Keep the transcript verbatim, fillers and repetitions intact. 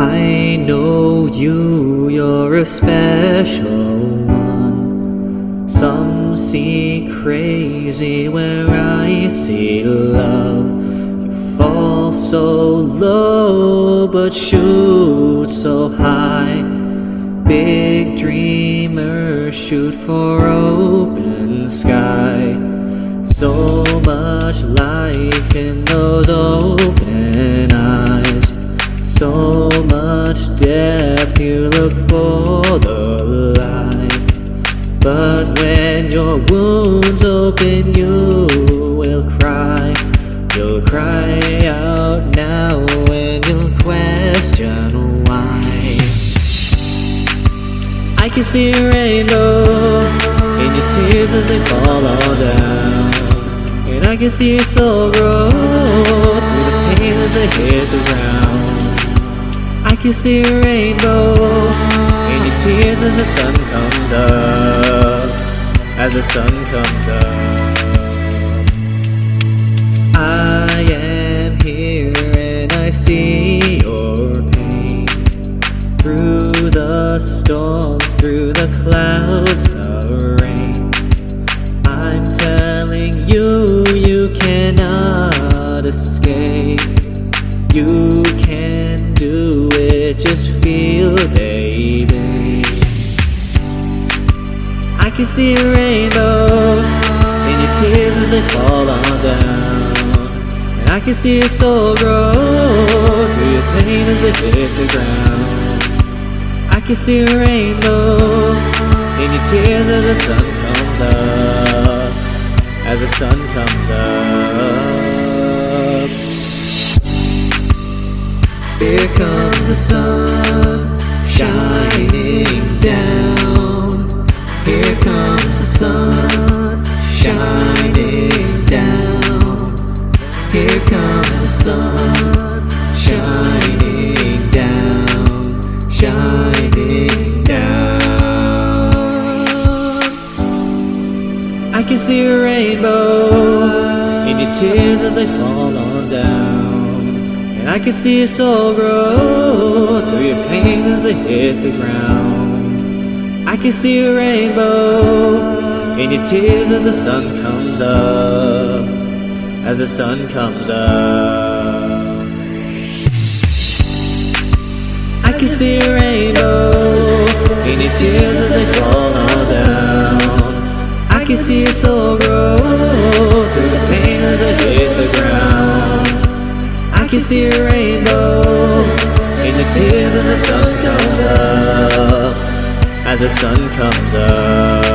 I know you, you're a special one. Some see crazy where I see love. You fall so low but shoot so high. Big dreamers shoot for open sky. So much life in those open eyes. So much depth, you look for the light. But when your wounds open, you will cry. You'll cry out now and you'll question why. I can see a rainbow in your tears as they fall all down. And I can see your soul grow through the pain as they hit the ground. I can see a rainbow in your tears as the sun comes up. As the sun comes up. I am here and I see your pain. Through the storms, through the clouds, the rain. I'm telling you, you cannot escape. You can do it, just feel, baby. I can see a rainbow in your tears as they fall on down. And I can see your soul grow through your pain as it hit the ground. I can see a rainbow in your tears as the sun comes up. As the sun comes up. Here comes the sun shining down. Here comes the sun shining down. Here comes the sun shining down. Shining down. I can see a rainbow in your tears as they fall on down. And I can see your soul grow through your pain as they hit the ground. I can see a rainbow in your tears as the sun comes up. As the sun comes up. I can see a rainbow in your tears as they fall all down. I can see your soul grow through the pain as they hit the ground. I can see a rainbow in the tears as the sun comes up. As the sun comes up.